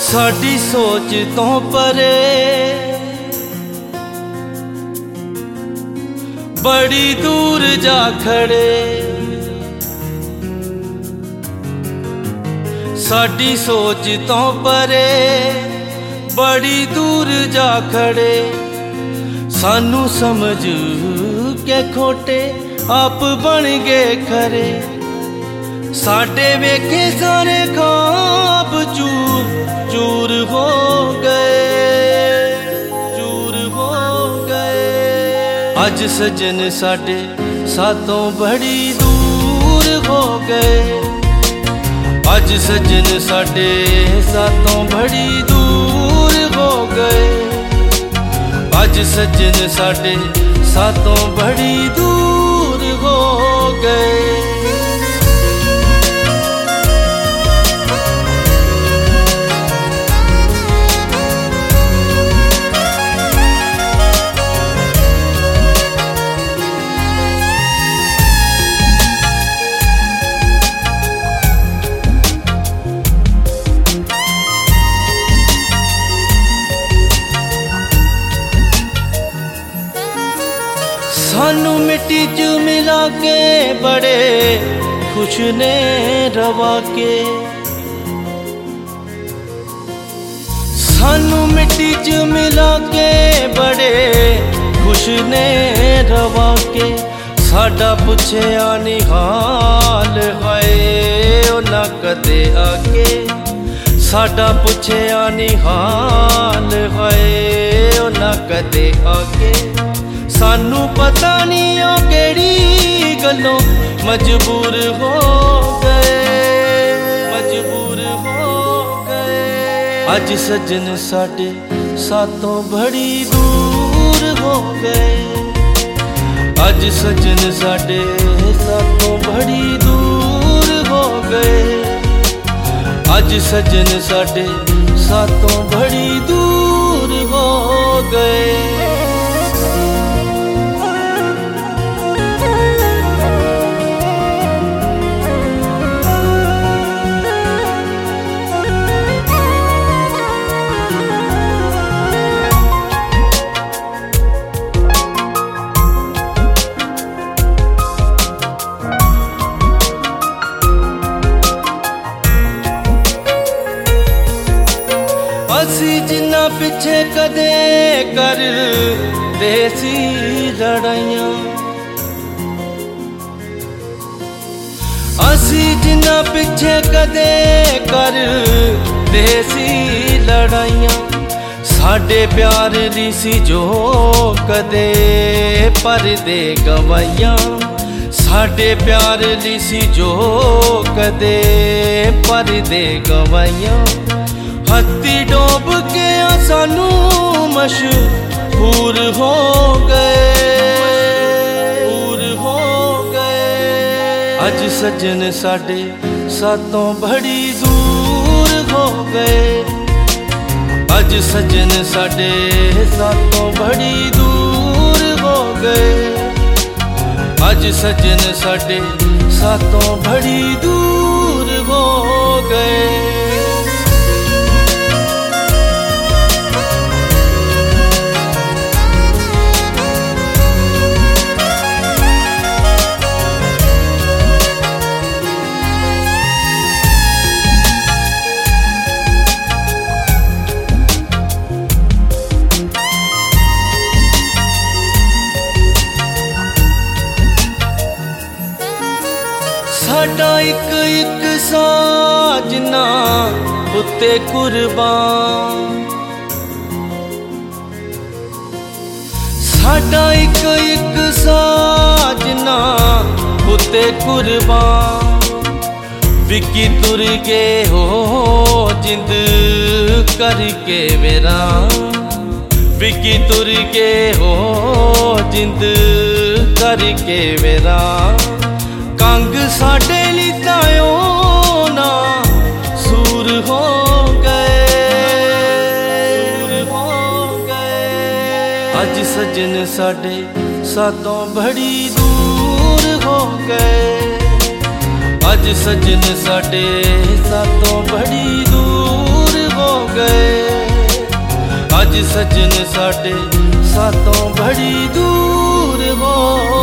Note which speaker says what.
Speaker 1: साडी सोच तो परे बड़ी दूर जा खड़े, साडी सोच तो परे बड़ी दूर जा खड़े। सानू समझ के खोटे आप बन गए खरे, साडे वेखे सारे ख्वाब चूर चूर हो गए, चूर हो गए। अज सजन साडे सातों बड़ी दूर हो गए, अज सजन साडे सातों बड़ी दूर हो गए, अज सजन साडे सातों बड़ी दूर हो गए। सानू मिट्टी च मिला के बड़े खुश ने रवा के, सानू मिट्टी च मिला के बड़े खुश ने रवा के। साडा पुछया निहाल है ना कदे आके, साडा पुछया निहाल है ना कदे आके। सानू पता नहीं ओ केड़ी गलों मजबूर हो गए, मजबूर हो गए। अज सजन साडे सातों बड़ी दूर हो गए, अज सजन साडे सातों बड़ी दूर हो गए, अज सजन साडे सातों बड़ी दूर हो गए। असी जिन्ना पिछे कदे कर देसी लड़ाइयां, असी जिन्ना पिछे कदे कर देसी लड़ाइयां। साडे प्यार दी सी जो कदे परदे गवाइयां, साडे प्यार दी सी जो कदे परदे गवाइयां। हत्ती डोब के सानू मशहूर हो गए, मशहूर हो गए। अज सजन साडे सातों बड़ी दूर हो गए, अज सजन साडे सातों बड़ी दूर हो गए, अज सजन साडे सातों बड़ी दूर हो गए। साडा एक एक साजना उत्ते कुर्बान, साडा एक एक साजना उत्ते कुर्बान। विकी तुर के हो जिंद करके मेरा, विकी तुर के हो जिंद करके मेरा। कंग साडे लितायो ना सूर हो गए, सूर हो गए। अज सजन साडे सातों बड़ी दूर हो गए, अज सजन साडे सातों बड़ी दूर हो गए। सजन साडे सातों बड़ी दूर हो